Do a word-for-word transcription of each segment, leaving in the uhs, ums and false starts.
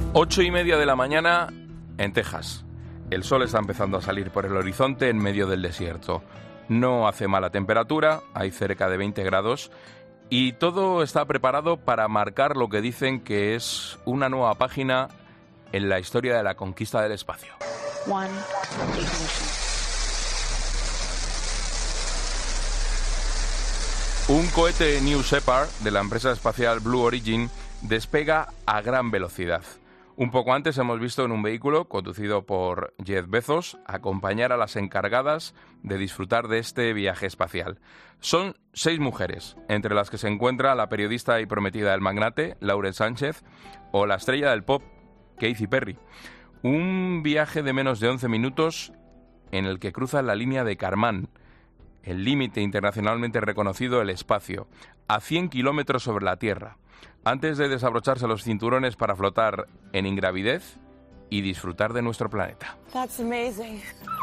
Ocho y media de la mañana en Texas. El sol está empezando a salir por el horizonte en medio del desierto. No hace mala temperatura, hay cerca de veinte grados y todo está preparado para marcar lo que dicen que es una nueva página en la historia de la conquista del espacio. One. Un cohete New Shepard de la empresa espacial Blue Origin despega a gran velocidad. Un poco antes hemos visto en un vehículo conducido por Jeff Bezos acompañar a las encargadas de disfrutar de este viaje espacial. Son seis mujeres, entre las que se encuentra la periodista y prometida del magnate, Lauren Sánchez, o la estrella del pop, Katy Perry. Un viaje de menos de once minutos en el que cruzan la línea de Kármán, el límite internacionalmente reconocido del espacio, a cien kilómetros sobre la Tierra, antes de desabrocharse los cinturones para flotar en ingravidez y disfrutar de nuestro planeta. That's amazing.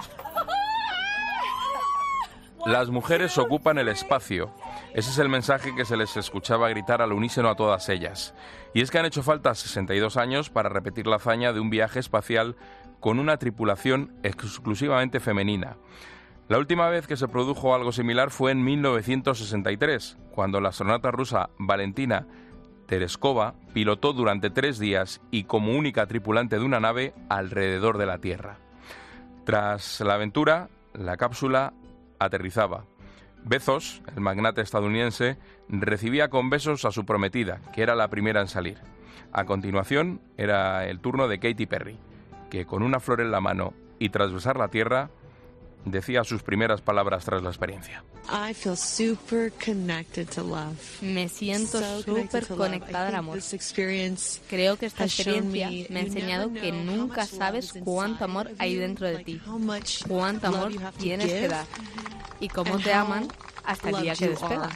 Las mujeres ocupan el espacio. Ese es el mensaje que se les escuchaba gritar al unísono a todas ellas. Y es que han hecho falta sesenta y dos años para repetir la hazaña de un viaje espacial con una tripulación exclusivamente femenina. La última vez que se produjo algo similar fue en mil novecientos sesenta y tres, cuando la astronauta rusa Valentina Tereskova pilotó durante tres días y como única tripulante de una nave alrededor de la Tierra. Tras la aventura, la cápsula aterrizaba. Bezos, el magnate estadounidense, recibía con besos a su prometida, que era la primera en salir. A continuación, era el turno de Katy Perry, que con una flor en la mano y tras besar la Tierra, decía sus primeras palabras tras la experiencia. I feel super connected to love. Me siento súper conectada al amor. Creo que esta experiencia me ha enseñado que nunca sabes cuánto amor hay dentro de ti, cuánto amor tienes que dar y cómo te aman hasta el día que despegas.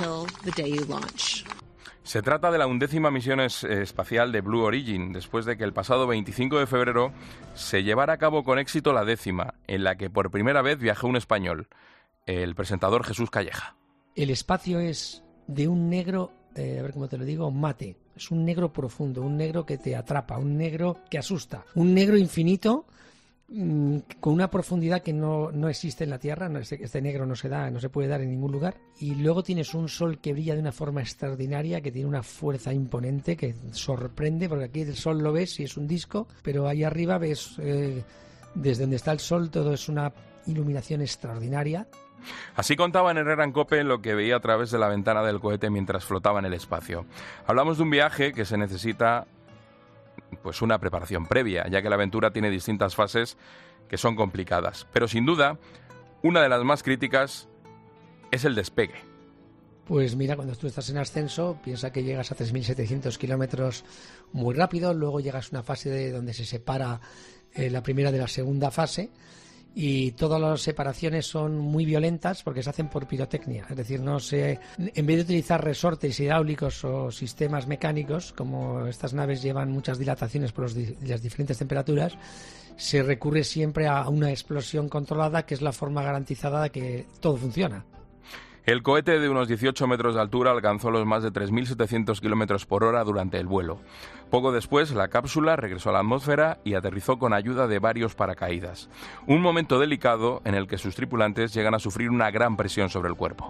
Se trata de la undécima misión es, eh, espacial de Blue Origin, después de que el pasado veinticinco de febrero se llevara a cabo con éxito la décima, en la que por primera vez viajó un español, el presentador Jesús Calleja. El espacio es de un negro, eh, a ver cómo te lo digo, mate. Es un negro profundo, un negro que te atrapa, un negro que asusta, un negro infinito con una profundidad que no, no existe en la Tierra. No, este, este negro no se da, no se puede dar en ningún lugar. Y luego tienes un sol que brilla de una forma extraordinaria, que tiene una fuerza imponente, que sorprende, porque aquí el sol lo ves y es un disco, pero ahí arriba ves, eh, desde donde está el sol, todo es una iluminación extraordinaria. Así contaba en Herrera en Cope lo que veía a través de la ventana del cohete mientras flotaba en el espacio. Hablamos de un viaje que se necesita pues una preparación previa, ya que la aventura tiene distintas fases que son complicadas. Pero sin duda, una de las más críticas es el despegue. Pues mira, cuando tú estás en ascenso, piensa que llegas a tres mil setecientos kilómetros muy rápido, luego llegas a una fase de donde se separa eh, la primera de la segunda fase, y todas las separaciones son muy violentas porque se hacen por pirotecnia. Es decir, no se, en vez de utilizar resortes hidráulicos o sistemas mecánicos, como estas naves llevan muchas dilataciones por los, las diferentes temperaturas, se recurre siempre a una explosión controlada, que es la forma garantizada de que todo funciona. El cohete de unos dieciocho metros de altura alcanzó los más de tres mil setecientos kilómetros por hora durante el vuelo. Poco después, la cápsula regresó a la atmósfera y aterrizó con ayuda de varios paracaídas. Un momento delicado en el que sus tripulantes llegan a sufrir una gran presión sobre el cuerpo.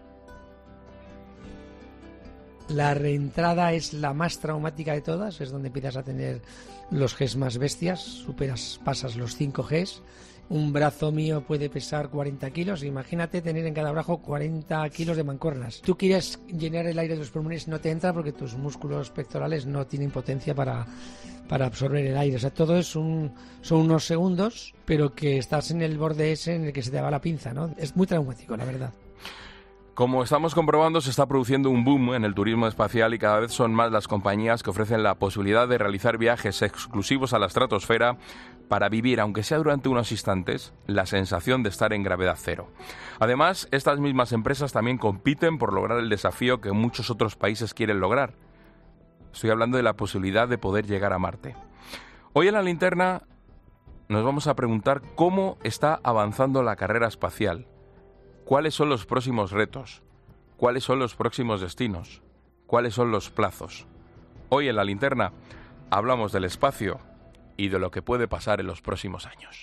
La reentrada es la más traumática de todas, es donde empiezas a tener los Gs más bestias, superas, pasas los cinco Gs. Un brazo mío puede pesar cuarenta kilos. Imagínate tener en cada brazo cuarenta kilos de mancuernas. Tú quieres llenar el aire de los pulmones, no te entra porque tus músculos pectorales no tienen potencia para, para absorber el aire. O sea, todo es un, son unos segundos, pero que estás en el borde ese en el que se te va la pinza, ¿no? Es muy traumático, la verdad. Como estamos comprobando, se está produciendo un boom en el turismo espacial y cada vez son más las compañías que ofrecen la posibilidad de realizar viajes exclusivos a la estratosfera para vivir, aunque sea durante unos instantes, la sensación de estar en gravedad cero. Además, estas mismas empresas también compiten por lograr el desafío que muchos otros países quieren lograr. Estoy hablando de la posibilidad de poder llegar a Marte. Hoy en la linterna nos vamos a preguntar cómo está avanzando la carrera espacial. ¿Cuáles son los próximos retos? ¿Cuáles son los próximos destinos? ¿Cuáles son los plazos? Hoy en la linterna hablamos del espacio y de lo que puede pasar en los próximos años.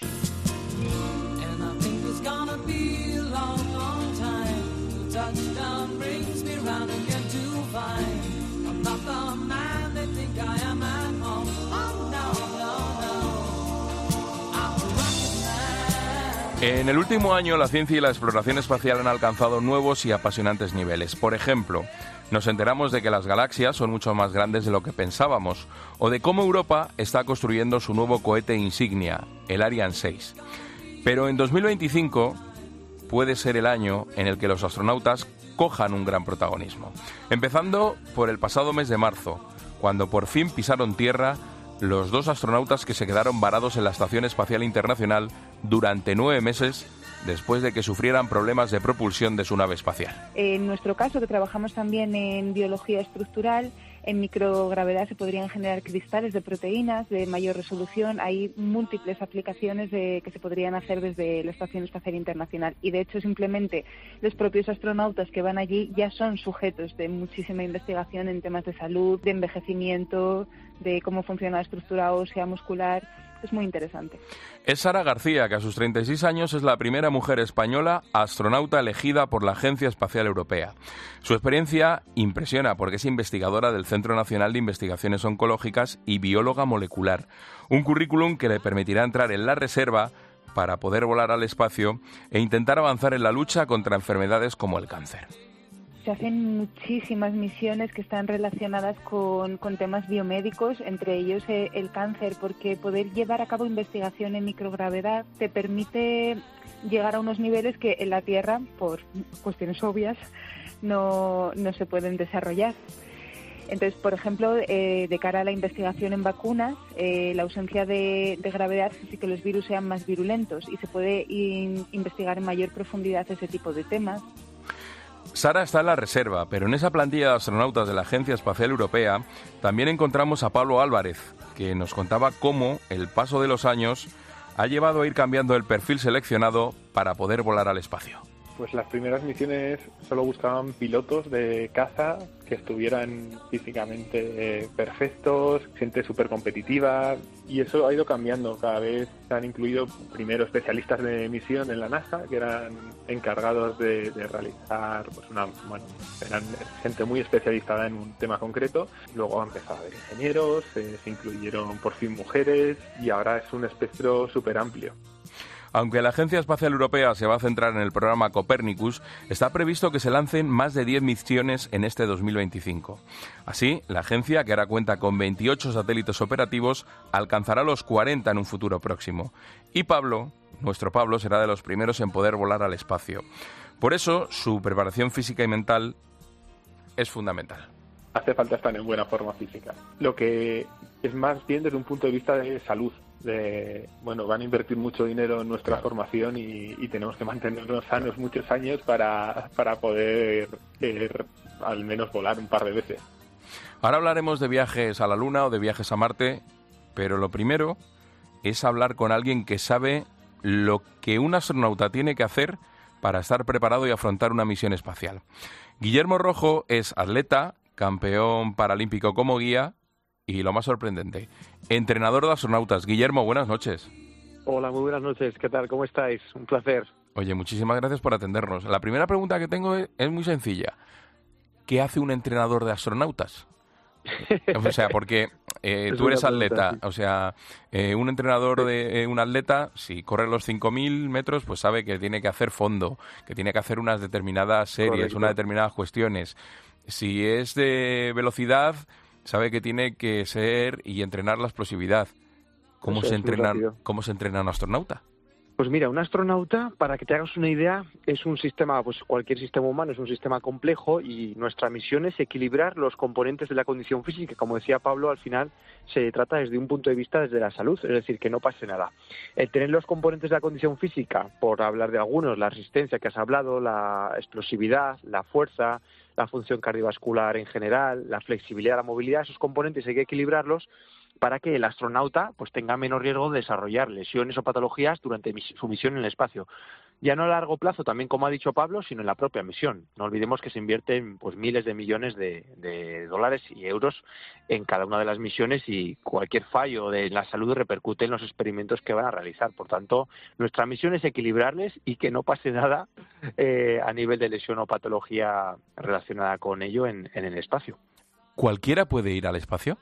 En el último año, la ciencia y la exploración espacial han alcanzado nuevos y apasionantes niveles. Por ejemplo, nos enteramos de que las galaxias son mucho más grandes de lo que pensábamos, o de cómo Europa está construyendo su nuevo cohete insignia, el Ariane seis. Pero en dos mil veinticinco puede ser el año en el que los astronautas cojan un gran protagonismo. Empezando por el pasado mes de marzo, cuando por fin pisaron tierra los dos astronautas que se quedaron varados en la Estación Espacial Internacional durante nueve meses después de que sufrieran problemas de propulsión de su nave espacial. En nuestro caso, que trabajamos también en biología estructural, en microgravedad se podrían generar cristales de proteínas de mayor resolución. Hay múltiples aplicaciones de, que se podrían hacer desde la Estación Espacial Internacional. Y de hecho, simplemente los propios astronautas que van allí ya son sujetos de muchísima investigación en temas de salud, de envejecimiento, de cómo funciona la estructura ósea, muscular. Es muy interesante. Es Sara García, que a sus treinta y seis años es la primera mujer española astronauta elegida por la Agencia Espacial Europea. Su experiencia impresiona porque es investigadora del Centro Nacional de Investigaciones Oncológicas y bióloga molecular. Un currículum que le permitirá entrar en la reserva para poder volar al espacio e intentar avanzar en la lucha contra enfermedades como el cáncer. Se hacen muchísimas misiones que están relacionadas con, con temas biomédicos, entre ellos eh, el cáncer, porque poder llevar a cabo investigación en microgravedad te permite llegar a unos niveles que en la Tierra, por cuestiones obvias, no, no se pueden desarrollar. Entonces, por ejemplo, eh, de cara a la investigación en vacunas, eh, la ausencia de, de gravedad hace que los virus sean más virulentos y se puede in, investigar en mayor profundidad ese tipo de temas. Sara está en la reserva, pero en esa plantilla de astronautas de la Agencia Espacial Europea también encontramos a Pablo Álvarez, que nos contaba cómo el paso de los años ha llevado a ir cambiando el perfil seleccionado para poder volar al espacio. Pues las primeras misiones solo buscaban pilotos de caza que estuvieran físicamente eh, perfectos, gente súper competitiva, y eso ha ido cambiando. Cada vez se han incluido primero especialistas de misión en la NASA, que eran encargados de, de realizar, pues una, bueno, eran gente muy especializada en un tema concreto. Luego ha empezado a haber ingenieros, eh, se incluyeron por fin mujeres, y ahora es un espectro súper amplio. Aunque la Agencia Espacial Europea se va a centrar en el programa Copernicus, está previsto que se lancen más de diez misiones en este dos mil veinticinco. Así, la agencia, que ahora cuenta con veintiocho satélites operativos, alcanzará los cuarenta en un futuro próximo. Y Pablo, nuestro Pablo, será de los primeros en poder volar al espacio. Por eso, su preparación física y mental es fundamental. Hace falta estar en buena forma física. Lo que es más bien desde un punto de vista de salud. De, bueno, van a invertir mucho dinero en nuestra claro. formación y, y tenemos que mantenernos sanos muchos años para, para poder eh, al menos volar un par de veces. Ahora hablaremos de viajes a la Luna o de viajes a Marte, pero lo primero es hablar con alguien que sabe lo que un astronauta tiene que hacer para estar preparado y afrontar una misión espacial. Guillermo Rojo es atleta, campeón paralímpico como guía y, lo más sorprendente, entrenador de astronautas. Guillermo, buenas noches. Hola, muy buenas noches. ¿Qué tal? ¿Cómo estáis? Un placer. Oye, muchísimas gracias por atendernos. La primera pregunta que tengo es, es muy sencilla. ¿Qué hace un entrenador de astronautas? O sea, porque eh, tú eres atleta. Pregunta, sí. O sea, eh, un entrenador de eh, un atleta, si corre los cinco mil metros, pues sabe que tiene que hacer fondo, que tiene que hacer unas determinadas series, Correcto. unas determinadas cuestiones. Si es de velocidad, sabe que tiene que ser y entrenar la explosividad. ¿Cómo se entrena, ¿Cómo se entrena un astronauta? Pues mira, un astronauta, para que te hagas una idea, es un sistema, pues cualquier sistema humano es un sistema complejo y nuestra misión es equilibrar los componentes de la condición física. Como decía Pablo, al final se trata desde un punto de vista desde la salud, es decir, que no pase nada. El tener los componentes de la condición física, por hablar de algunos, la resistencia que has hablado, la explosividad, la fuerza, la función cardiovascular en general, la flexibilidad, la movilidad, esos componentes hay que equilibrarlos para que el astronauta pues tenga menos riesgo de desarrollar lesiones o patologías durante su misión en el espacio. ya no a largo plazo, también como ha dicho Pablo, sino en la propia misión. No olvidemos que se invierten pues miles de millones de, de dólares y euros en cada una de las misiones y cualquier fallo de la salud repercute en los experimentos que van a realizar. Por tanto, nuestra misión es equilibrarles y que no pase nada eh, a nivel de lesión o patología relacionada con ello en, en el espacio. ¿Cualquiera puede ir al espacio?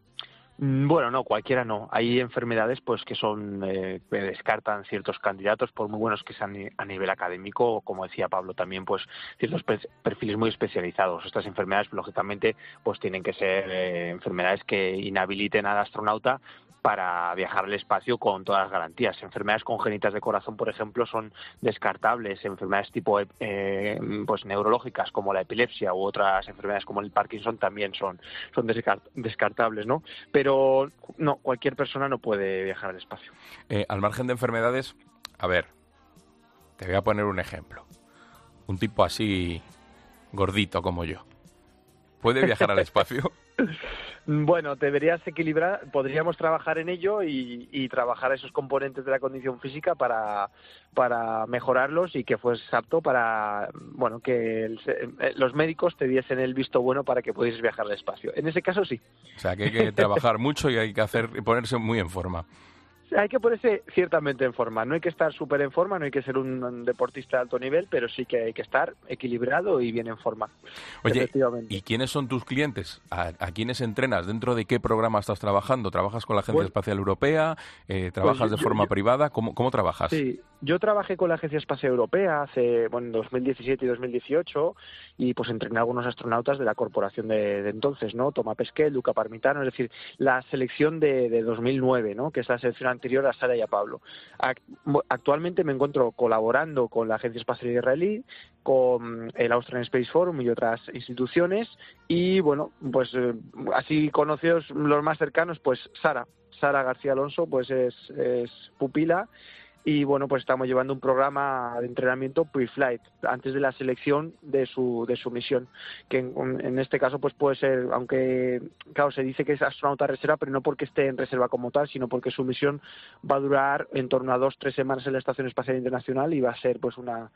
Bueno, no, cualquiera no. Hay enfermedades pues que son eh, que descartan ciertos candidatos, por muy buenos que sean a nivel académico, o como decía Pablo también, pues ciertos perfiles muy especializados. Estas enfermedades, lógicamente, pues tienen que ser eh, enfermedades que inhabiliten al astronauta para viajar al espacio con todas las garantías. Enfermedades congénitas de corazón, por ejemplo, son descartables. Enfermedades tipo eh, pues neurológicas como la epilepsia u otras enfermedades como el Parkinson también son, son descart descartables, ¿no? Pero no, cualquier persona no puede viajar al espacio. Eh, al margen de enfermedades, a ver, te voy a poner un ejemplo. Un tipo así gordito como yo, ¿puede viajar al espacio? Bueno, deberías equilibrar, podríamos trabajar en ello y, y trabajar esos componentes de la condición física para, para mejorarlos y que fuese apto para, bueno, que el, los médicos te diesen el visto bueno para que pudieses viajar al espacio. En ese caso sí. O sea, que hay que trabajar mucho y hay que hacer ponerse muy en forma. Hay que ponerse ciertamente en forma. No hay que estar súper en forma, no hay que ser un deportista de alto nivel, pero sí que hay que estar equilibrado y bien en forma. Oye, ¿y quiénes son tus clientes? ¿A, a quiénes entrenas? ¿Dentro de qué programa estás trabajando? ¿Trabajas con la Agencia bueno, Espacial Europea? Eh, ¿Trabajas pues yo, de forma yo, privada? ¿Cómo, ¿Cómo trabajas? Sí, yo trabajé con la Agencia Espacial Europea hace, bueno, en dos mil diecisiete y dos mil dieciocho y pues entrené a algunos astronautas de la corporación de, de entonces, ¿no? Tomás Pesquet, Luca Parmitano, es decir, la selección de, de dos mil nueve, ¿no? Que es la selección anterior a Sara y a Pablo. Actualmente me encuentro colaborando con la Agencia Espacial Israelí, con el Austrian Space Forum y otras instituciones y, bueno, pues eh, así conocidos los más cercanos, pues Sara, Sara García Alonso, pues es, es pupila. Y bueno, pues estamos llevando un programa de entrenamiento pre-flight, antes de la selección de su de su misión, que en, en este caso pues puede ser, aunque claro, se dice que es astronauta reserva, pero no porque esté en reserva como tal, sino porque su misión va a durar en torno a dos, tres semanas en la Estación Espacial Internacional y va a ser pues una,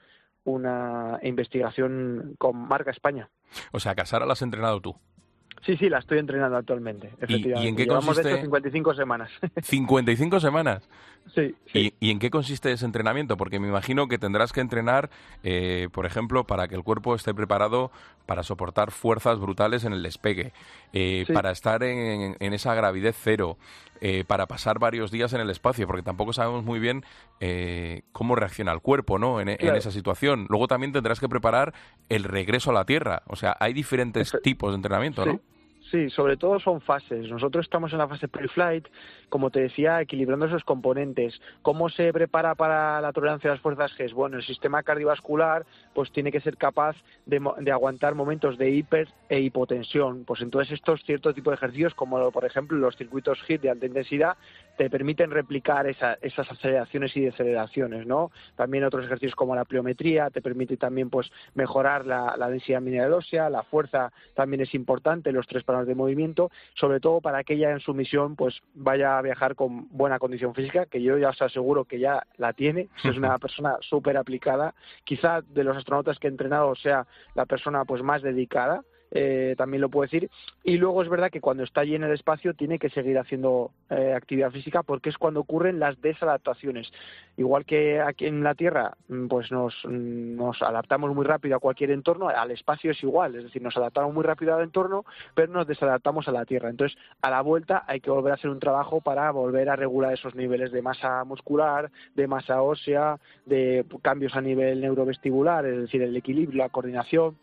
una investigación con marca España. O sea, que a Sara la has entrenado tú. Sí, sí, la estoy entrenando actualmente, efectivamente. ¿Y, y en qué Llevamos consiste? De hecho cincuenta y cinco semanas. ¿cincuenta y cinco semanas? Sí. sí. ¿Y, ¿Y en qué consiste ese entrenamiento? Porque me imagino que tendrás que entrenar, eh, por ejemplo, para que el cuerpo esté preparado para soportar fuerzas brutales en el despegue, eh, sí. para estar en, en esa gravidez cero, eh, para pasar varios días en el espacio, porque tampoco sabemos muy bien eh, cómo reacciona el cuerpo, ¿no? En, claro. en esa situación. Luego también tendrás que preparar el regreso a la Tierra. O sea, hay diferentes Efe... tipos de entrenamiento, ¿no? Sí. Sí, sobre todo son fases. Nosotros estamos en la fase pre-flight, como te decía, equilibrando esos componentes. ¿Cómo se prepara para la tolerancia a las fuerzas G? Bueno, el sistema cardiovascular pues tiene que ser capaz de, de aguantar momentos de hiper e hipotensión. Pues entonces estos ciertos tipos de ejercicios, como por ejemplo los circuitos H I I T de alta intensidad, te permiten replicar esa, esas aceleraciones y deceleraciones, ¿no? También otros ejercicios como la pliometría te permite también pues mejorar la, la densidad mineral ósea, la fuerza también es importante, los tres parámetros de movimiento, sobre todo para que ella en su misión pues vaya a viajar con buena condición física, que yo ya os aseguro que ya la tiene, es una persona súper aplicada, quizá de los astronautas que he entrenado sea la persona pues más dedicada. Eh, también lo puedo decir, y luego es verdad que cuando está allí en el espacio tiene que seguir haciendo eh, actividad física porque es cuando ocurren las desadaptaciones. Igual que aquí en la Tierra pues nos, nos adaptamos muy rápido a cualquier entorno, al espacio es igual, es decir, nos adaptamos muy rápido al entorno pero nos desadaptamos a la Tierra. Entonces a la vuelta hay que volver a hacer un trabajo para volver a regular esos niveles de masa muscular, de masa ósea, de cambios a nivel neurovestibular, es decir, el equilibrio, la coordinación.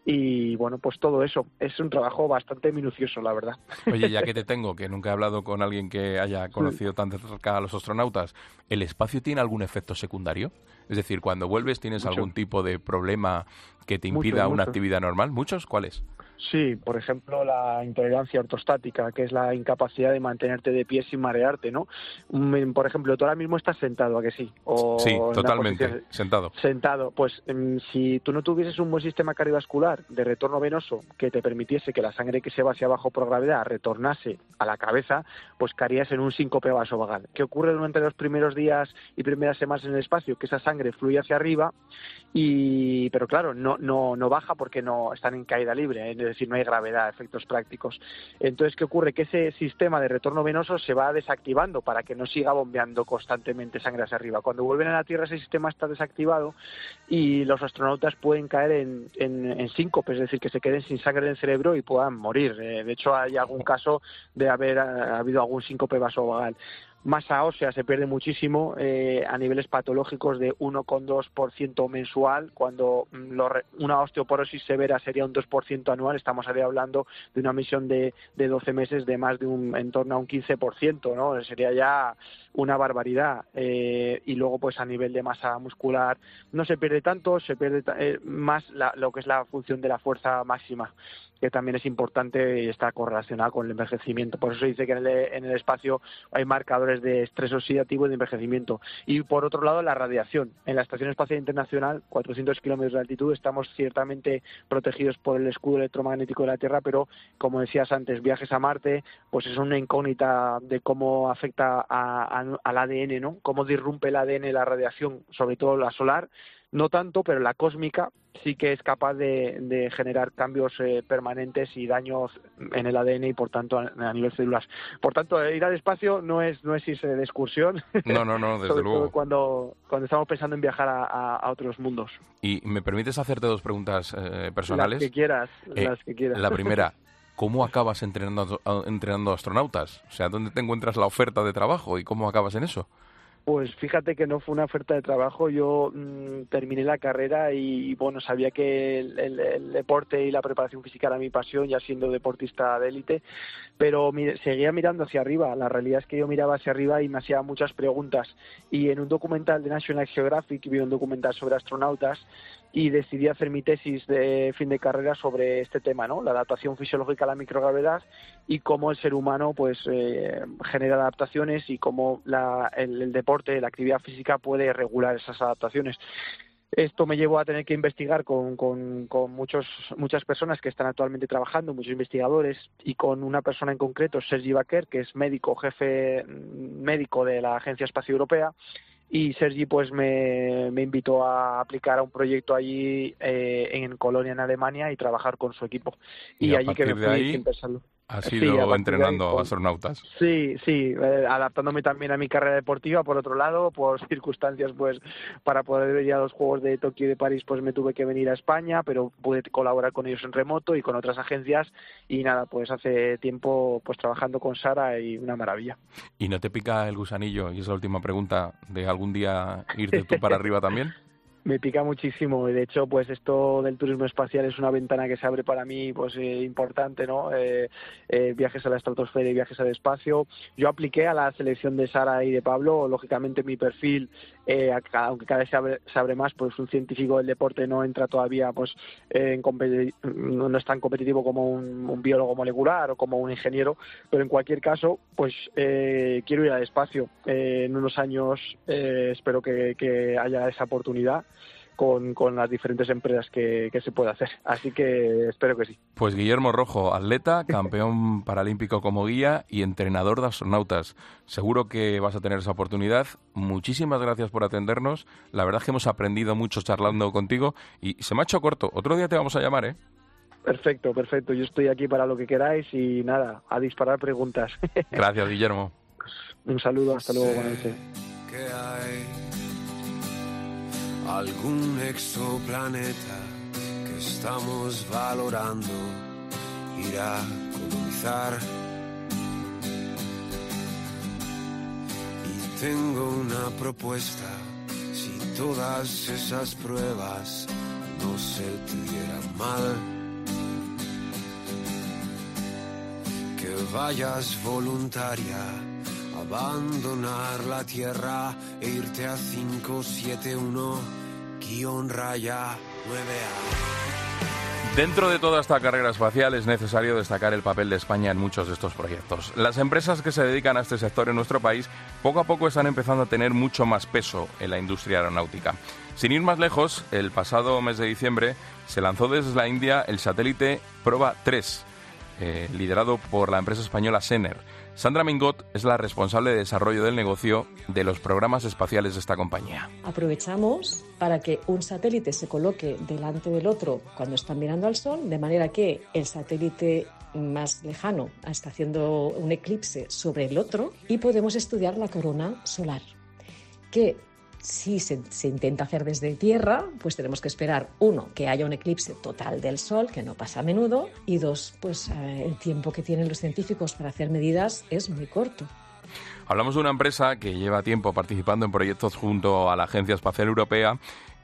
Y bueno, pues todo eso. Es un trabajo bastante minucioso, la verdad. Oye, ya que te tengo, que nunca he hablado con alguien que haya conocido tan de cerca a los astronautas, ¿el espacio tiene algún efecto secundario? Es decir, cuando vuelves, ¿tienes mucho. algún tipo de problema que te impida mucho, una mucho. actividad normal? ¿Muchos? ¿Cuáles? Sí, por ejemplo, la intolerancia ortostática, que es la incapacidad de mantenerte de pie sin marearte, ¿no? Por ejemplo, tú ahora mismo estás sentado, ¿a que sí? O sí, totalmente, posición... sentado. Sentado. Pues si tú no tuvieses un buen sistema cardiovascular de retorno venoso que te permitiese que la sangre que se va hacia abajo por gravedad retornase a la cabeza, pues caerías en un síncope vasovagal. ¿Qué ocurre durante los primeros días y primeras semanas en el espacio? Que esa sangre fluye hacia arriba, y pero claro, no, no, no baja porque no están en caída libre, ¿eh? Es decir, no hay gravedad, efectos prácticos. Entonces, ¿qué ocurre? Que ese sistema de retorno venoso se va desactivando para que no siga bombeando constantemente sangre hacia arriba. Cuando vuelven a la Tierra, ese sistema está desactivado y los astronautas pueden caer en, en, en síncope, es decir, que se queden sin sangre en el cerebro y puedan morir. De hecho, hay algún caso de haber ha habido algún síncope vasovagal. Masa ósea se pierde muchísimo eh, a niveles patológicos de uno coma dos por ciento mensual, cuando lo, una osteoporosis severa sería un dos por ciento anual. Estamos ahí hablando de una misión de, de doce meses de más de un, en torno a un quince por ciento, ¿no? Sería ya una barbaridad. Eh, y luego, pues a nivel de masa muscular no se pierde tanto, se pierde eh, más la, lo que es la función de la fuerza máxima, que también es importante y está correlacionada con el envejecimiento. Por eso se dice que en el, en el espacio hay marcadores de estrés oxidativo y de envejecimiento. Y por otro lado, la radiación. En la Estación Espacial Internacional, cuatrocientos kilómetros de altitud, estamos ciertamente protegidos por el escudo electromagnético de la Tierra, pero, como decías antes, viajes a Marte, pues es una incógnita de cómo afecta a, a, al A D N, ¿no? Cómo disrumpe el A D N la radiación, sobre todo la solar. No tanto, pero la cósmica sí que es capaz de, de generar cambios eh, permanentes y daños en el A D N y, por tanto, a, a nivel celular. Por tanto, ir al espacio no es no es irse de excursión. No, no, no, desde sobre luego. Todo cuando, cuando estamos pensando en viajar a, a, a otros mundos. ¿Y me permites hacerte dos preguntas eh, personales? Las que quieras, eh, las que quieras. La primera, ¿cómo acabas entrenando, entrenando astronautas? O sea, ¿dónde te encuentras la oferta de trabajo y cómo acabas en eso? Pues fíjate que no fue una oferta de trabajo. Yo mmm, terminé la carrera y, bueno, sabía que el, el, el deporte y la preparación física era mi pasión, ya siendo deportista de élite, pero mi, seguía mirando hacia arriba. La realidad es que yo miraba hacia arriba y me hacía muchas preguntas. Y en un documental de National Geographic, vi un documental sobre astronautas y decidí hacer mi tesis de fin de carrera sobre este tema, ¿no? La adaptación fisiológica a la microgravedad y cómo el ser humano pues eh, genera adaptaciones y cómo la, el, el deporte, la actividad física puede regular esas adaptaciones. Esto me llevó a tener que investigar con, con, con muchos, muchas personas que están actualmente trabajando, muchos investigadores, y con una persona en concreto, Sergi Baquer, que es médico, jefe médico de la Agencia Espacial Europea. Y Sergi pues me, me invitó a aplicar a un proyecto allí eh, en Colonia, en Alemania, y trabajar con su equipo. Y, y allí que me fui ahí... sin pensarlo. ¿Has ido sí, entrenando con... astronautas? Sí, sí, eh, adaptándome también a mi carrera deportiva, por otro lado, por circunstancias, pues, para poder ir a los Juegos de Tokio y de París, pues me tuve que venir a España, pero pude colaborar con ellos en remoto y con otras agencias, y nada, pues hace tiempo, pues trabajando con Sara, y una maravilla. ¿Y no te pica el gusanillo, y es la última pregunta, de algún día irte tú para arriba también? Me pica muchísimo, y de hecho pues esto del turismo espacial es una ventana que se abre para mí, pues eh, importante, ¿no? Eh, eh, viajes a la estratosfera y viajes al espacio. Yo apliqué a la selección de Sara y de Pablo. Lógicamente mi perfil, eh, aunque cada vez se abre, se abre más, pues un científico del deporte no entra todavía, pues eh, en competi- no, no es tan competitivo como un, un biólogo molecular o como un ingeniero, pero en cualquier caso pues eh, quiero ir al espacio. Eh, en unos años eh, espero que, que haya esa oportunidad Con, con las diferentes empresas que, que se puede hacer. Así que espero que sí. Pues Guillermo Rojo, atleta, campeón paralímpico como guía y entrenador de astronautas. Seguro que vas a tener esa oportunidad. Muchísimas gracias por atendernos. La verdad es que hemos aprendido mucho charlando contigo y se me ha hecho corto. Otro día te vamos a llamar, ¿eh? Perfecto, perfecto. Yo estoy aquí para lo que queráis y nada, a disparar preguntas. Gracias, Guillermo. Un saludo, hasta luego, buenas noches. Algún exoplaneta que estamos valorando ir a colonizar. Y tengo una propuesta: si todas esas pruebas no se te dieran mal, que vayas voluntaria a abandonar la Tierra e irte a cinco siete uno guión raya nueve A. Dentro de toda esta carrera espacial es necesario destacar el papel de España en muchos de estos proyectos. Las empresas que se dedican a este sector en nuestro país poco a poco están empezando a tener mucho más peso en la industria aeronáutica. Sin ir más lejos, el pasado mes de diciembre se lanzó desde la India el satélite Proba tres, eh, liderado por la empresa española Sener. Sandra Mingot es la responsable de desarrollo del negocio de los programas espaciales de esta compañía. Aprovechamos para que un satélite se coloque delante del otro cuando están mirando al Sol, de manera que el satélite más lejano está haciendo un eclipse sobre el otro y podemos estudiar la corona solar, que si se, se intenta hacer desde tierra, pues tenemos que esperar, uno, que haya un eclipse total del Sol, que no pasa a menudo, y dos, pues eh, el tiempo que tienen los científicos para hacer medidas es muy corto. Hablamos de una empresa que lleva tiempo participando en proyectos junto a la Agencia Espacial Europea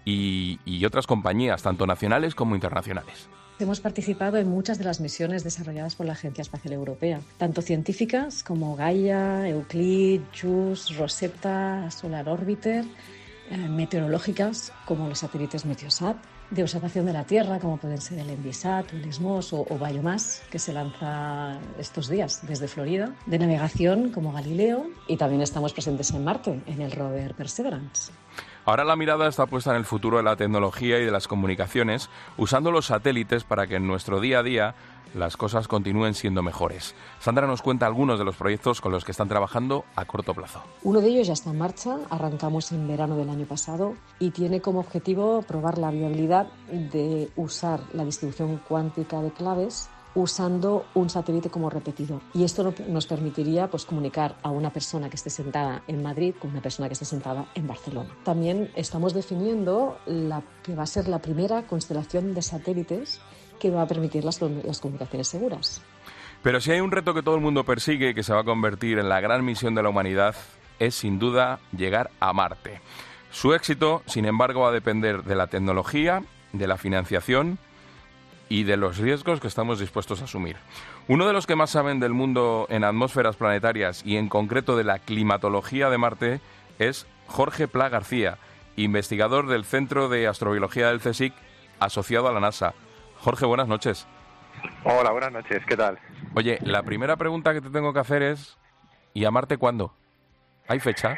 y, y otras compañías, tanto nacionales como internacionales. Hemos participado en muchas de las misiones desarrolladas por la Agencia Espacial Europea, tanto científicas como Gaia, Euclid, JUICE, Rosetta, Solar Orbiter, eh, meteorológicas como los satélites Meteosat, de observación de la Tierra como pueden ser el Envisat, el ESMOS o, o Biomass, que se lanza estos días desde Florida, de navegación como Galileo, y también estamos presentes en Marte, en el rover Perseverance. Ahora la mirada está puesta en el futuro de la tecnología y de las comunicaciones, usando los satélites para que en nuestro día a día las cosas continúen siendo mejores. Sandra nos cuenta algunos de los proyectos con los que están trabajando a corto plazo. Uno de ellos ya está en marcha, arrancamos en verano del año pasado y tiene como objetivo probar la viabilidad de usar la distribución cuántica de claves usando un satélite como repetidor. Y esto nos permitiría pues, comunicar a una persona que esté sentada en Madrid con una persona que esté sentada en Barcelona. También estamos definiendo la que va a ser la primera constelación de satélites que va a permitir las, las comunicaciones seguras. Pero si hay un reto que todo el mundo persigue y que se va a convertir en la gran misión de la humanidad, es sin duda llegar a Marte. Su éxito, sin embargo, va a depender de la tecnología, de la financiación y de los riesgos que estamos dispuestos a asumir. Uno de los que más saben del mundo en atmósferas planetarias y en concreto de la climatología de Marte es Jorge Pla García, investigador del Centro de Astrobiología del CSIC, asociado a la NASA. Jorge, buenas noches. Hola, buenas noches, ¿qué tal? Oye, la primera pregunta que te tengo que hacer es, ¿y a Marte cuándo? ¿Hay fecha?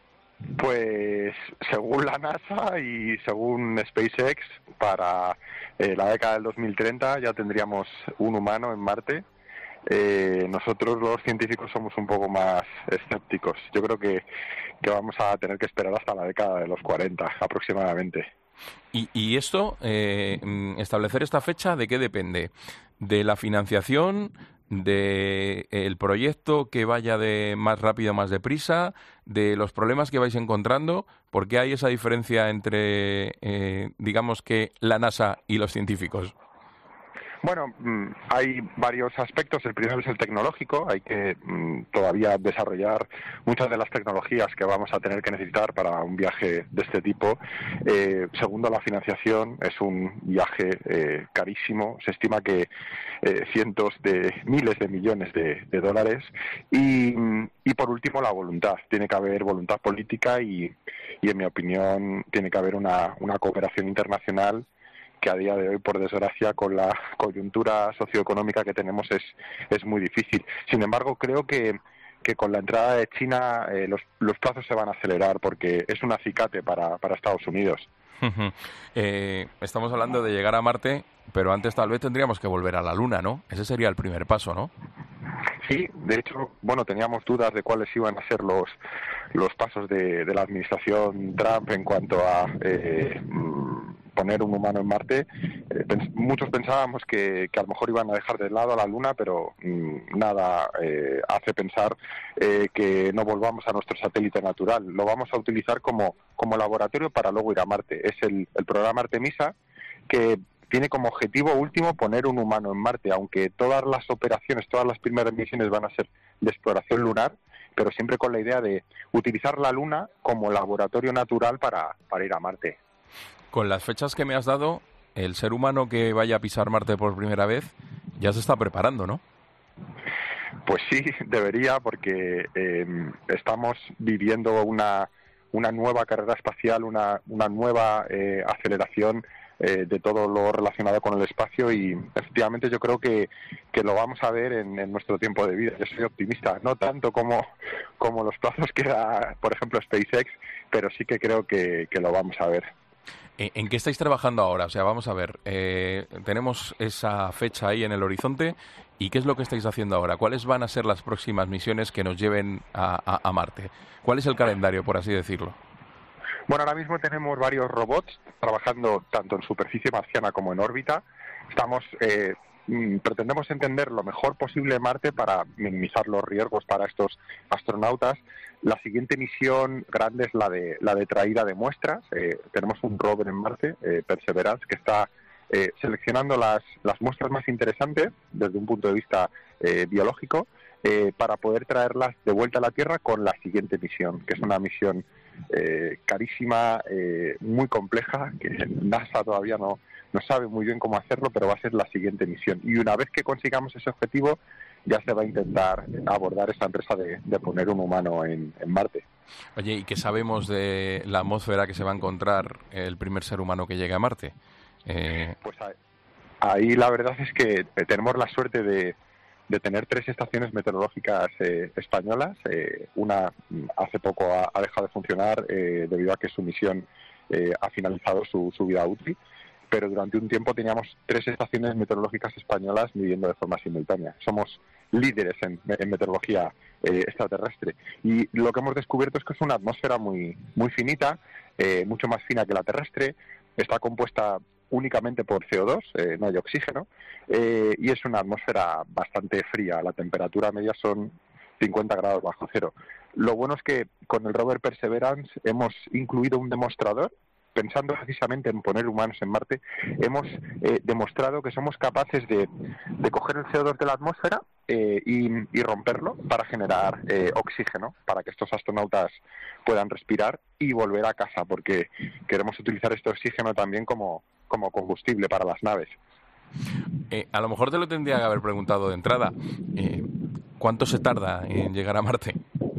Pues según la NASA y según SpaceX, para eh, la década del dos mil treinta ya tendríamos un humano en Marte. Eh, nosotros los científicos somos un poco más escépticos. Yo creo que, que vamos a tener que esperar hasta la década de los cuarenta aproximadamente. ¿Y, y esto, eh, establecer esta fecha, de qué depende? ¿De la financiación? ¿De el proyecto que vaya de más rápido, más deprisa? ¿De los problemas que vais encontrando? ¿Por qué hay esa diferencia entre, eh, digamos que, la NASA y los científicos? Bueno, hay varios aspectos. El primero es el tecnológico. Hay que mmm, todavía desarrollar muchas de las tecnologías que vamos a tener que necesitar para un viaje de este tipo. Eh, segundo, la financiación. Es un viaje eh, carísimo. Se estima que eh, cientos de miles de millones de, de dólares. Y, y por último, la voluntad. Tiene que haber voluntad política y, y en mi opinión, tiene que haber una, una cooperación internacional que a día de hoy, por desgracia, con la coyuntura socioeconómica que tenemos es, es muy difícil. Sin embargo, creo que, que con la entrada de China eh, los, los plazos se van a acelerar porque es un acicate para, para Estados Unidos. eh, estamos hablando de llegar a Marte, pero antes tal vez tendríamos que volver a la Luna, ¿no? Ese sería el primer paso, ¿no? Sí, de hecho, bueno, teníamos dudas de cuáles iban a ser los, los pasos de, de la administración Trump en cuanto a Eh, poner un humano en Marte. Eh, pens- muchos pensábamos que, que a lo mejor iban a dejar de lado a la Luna, pero mmm, nada eh, hace pensar eh, que no volvamos a nuestro satélite natural. Lo vamos a utilizar como, como laboratorio para luego ir a Marte. Es el, el programa Artemisa, que tiene como objetivo último poner un humano en Marte, aunque todas las operaciones, todas las primeras misiones van a ser de exploración lunar, pero siempre con la idea de utilizar la Luna como laboratorio natural para, para ir a Marte. Con las fechas que me has dado, el ser humano que vaya a pisar Marte por primera vez ya se está preparando, ¿no? Pues sí, debería, porque eh, estamos viviendo una, una nueva carrera espacial, una, una nueva eh, aceleración eh, de todo lo relacionado con el espacio, y efectivamente yo creo que, que lo vamos a ver en, en nuestro tiempo de vida. Yo soy optimista, no tanto como, como los plazos que da, por ejemplo, SpaceX, pero sí que creo que, que lo vamos a ver. ¿En qué estáis trabajando ahora? O sea, vamos a ver, eh, tenemos esa fecha ahí en el horizonte, ¿y qué es lo que estáis haciendo ahora? ¿Cuáles van a ser las próximas misiones que nos lleven a, a, a Marte? ¿Cuál es el calendario, por así decirlo? Bueno, ahora mismo tenemos varios robots trabajando tanto en superficie marciana como en órbita. Estamos eh, pretendemos entender lo mejor posible Marte para minimizar los riesgos para estos astronautas. La siguiente misión grande es la de la de traída de muestras. Eh, tenemos un rover en Marte, eh, Perseverance, que está eh, seleccionando las, las muestras más interesantes desde un punto de vista eh, biológico eh, para poder traerlas de vuelta a la Tierra con la siguiente misión, que es una misión eh, carísima, eh, muy compleja, que NASA todavía no, no sabe muy bien cómo hacerlo, pero va a ser la siguiente misión. Y una vez que consigamos ese objetivo, ya se va a intentar abordar esta empresa de, de poner un humano en, en Marte. Oye, ¿y qué sabemos de la atmósfera que se va a encontrar el primer ser humano que llegue a Marte? Eh... Pues ahí, ahí la verdad es que tenemos la suerte de, de tener tres estaciones meteorológicas eh, españolas. Eh, una hace poco ha, ha dejado de funcionar eh, debido a que su misión eh, ha finalizado su, su vida útil, pero durante un tiempo teníamos tres estaciones meteorológicas españolas midiendo de forma simultánea. Somos líderes en, en meteorología eh, extraterrestre, y lo que hemos descubierto es que es una atmósfera muy muy finita, eh, mucho más fina que la terrestre. Está compuesta únicamente por C O dos, eh, no hay oxígeno, eh, y es una atmósfera bastante fría. La temperatura media son cincuenta grados bajo cero. Lo bueno es que con el rover Perseverance hemos incluido un demostrador. Pensando precisamente en poner humanos en Marte, hemos eh, demostrado que somos capaces de, de coger el C O dos de la atmósfera eh, y, y romperlo para generar eh, oxígeno, para que estos astronautas puedan respirar y volver a casa, porque queremos utilizar este oxígeno también como, como combustible para las naves. Eh, a lo mejor te lo tendría que haber preguntado de entrada. Eh, ¿Cuánto se tarda en llegar a Marte?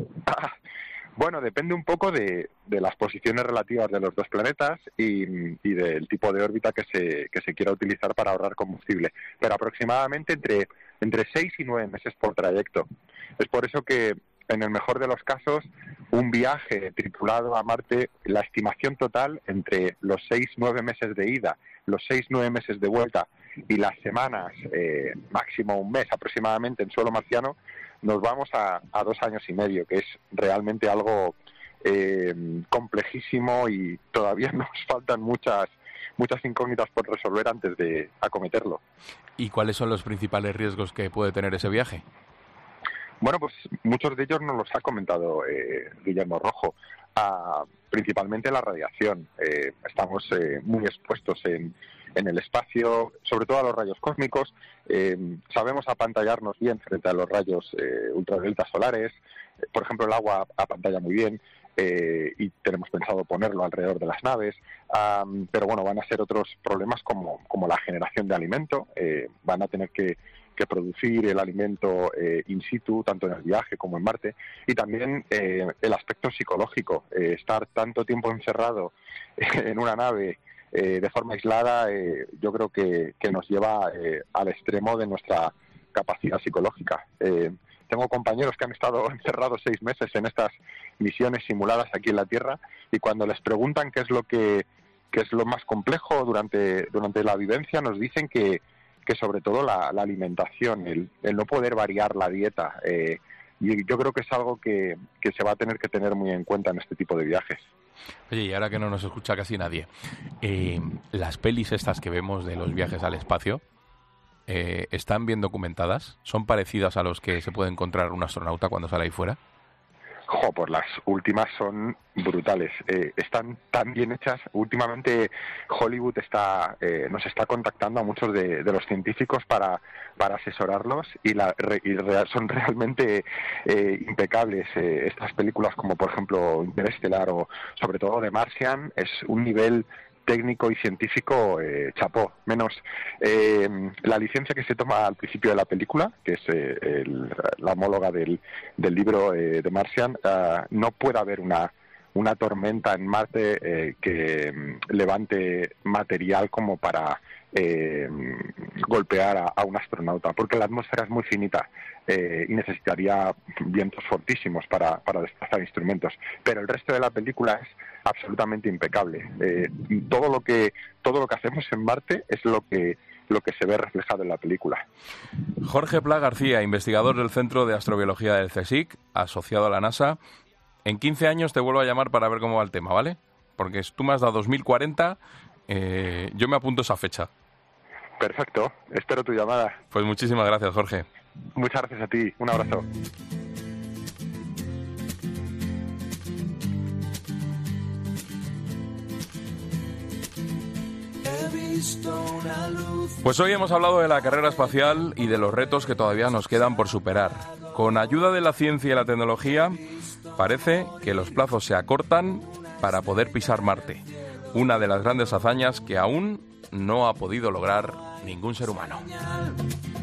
Bueno, depende un poco de, de las posiciones relativas de los dos planetas y, y del tipo de órbita que se, que se quiera utilizar para ahorrar combustible, pero aproximadamente entre, entre seis y nueve meses por trayecto. Es por eso que, en el mejor de los casos, un viaje tripulado a Marte, la estimación total entre los seis nueve meses de ida, los seis nueve meses de vuelta y las semanas, eh, máximo un mes aproximadamente en suelo marciano, nos vamos a, a dos años y medio, que es realmente algo eh, complejísimo, y todavía nos faltan muchas muchas incógnitas por resolver antes de acometerlo. ¿Y cuáles son los principales riesgos que puede tener ese viaje? Bueno, pues muchos de ellos nos los ha comentado eh, Guillermo Rojo. Ah, principalmente la radiación. Eh, estamos eh, muy expuestos en, en el espacio, sobre todo a los rayos cósmicos. Eh, sabemos apantallarnos bien frente a los rayos eh, ultravioleta solares. Por ejemplo, el agua apantalla muy bien. Eh, y tenemos pensado ponerlo alrededor de las naves, um, pero bueno, van a ser otros problemas como, como la generación de alimento. Eh, van a tener que, que producir el alimento eh, in situ, tanto en el viaje como en Marte, y también eh, el aspecto psicológico. Eh, estar tanto tiempo encerrado en una nave eh, de forma aislada, eh, yo creo que, que nos lleva eh, al extremo de nuestra capacidad psicológica. Eh, Tengo compañeros que han estado encerrados seis meses en estas misiones simuladas aquí en la Tierra, y cuando les preguntan qué es lo que qué es lo más complejo durante durante la vivencia, nos dicen que, que sobre todo la, la alimentación, el, el no poder variar la dieta. Eh, y yo creo que es algo que, que se va a tener que tener muy en cuenta en este tipo de viajes. Oye, y ahora que no nos escucha casi nadie, eh, las pelis estas que vemos de los viajes al espacio, Eh, ¿están bien documentadas? ¿Son parecidas a los que se puede encontrar un astronauta cuando sale ahí fuera? Jo, pues las últimas son brutales. Eh, están tan bien hechas. Últimamente Hollywood está eh, nos está contactando a muchos de, de los científicos para, para asesorarlos, y, la, y real, son realmente eh, impecables. Eh, estas películas, como por ejemplo Interestelar o sobre todo The Martian, es un nivel técnico y científico, eh, chapó. Menos eh, la licencia que se toma al principio de la película, que es eh, el, la homóloga del, del libro eh, de Martian, uh, no puede haber una una tormenta en Marte eh, que mm, levante material como para eh, golpear a, a un astronauta, porque la atmósfera es muy finita eh, y necesitaría vientos fortísimos para, para desplazar instrumentos. Pero el resto de la película es absolutamente impecable. Eh, todo lo que todo lo que hacemos en Marte es lo que lo que se ve reflejado en la película. Jorge Pla García, investigador del Centro de Astrobiología del CSIC, asociado a la NASA. En quince años te vuelvo a llamar para ver cómo va el tema, ¿vale? Porque tú me has dado dos mil cuarenta, eh, yo me apunto esa fecha. Perfecto, espero tu llamada. Pues muchísimas gracias, Jorge. Muchas gracias a ti, un abrazo. Pues hoy hemos hablado de la carrera espacial y de los retos que todavía nos quedan por superar. Con ayuda de la ciencia y la tecnología, parece que los plazos se acortan para poder pisar Marte, una de las grandes hazañas que aún no ha podido lograr ningún ser humano.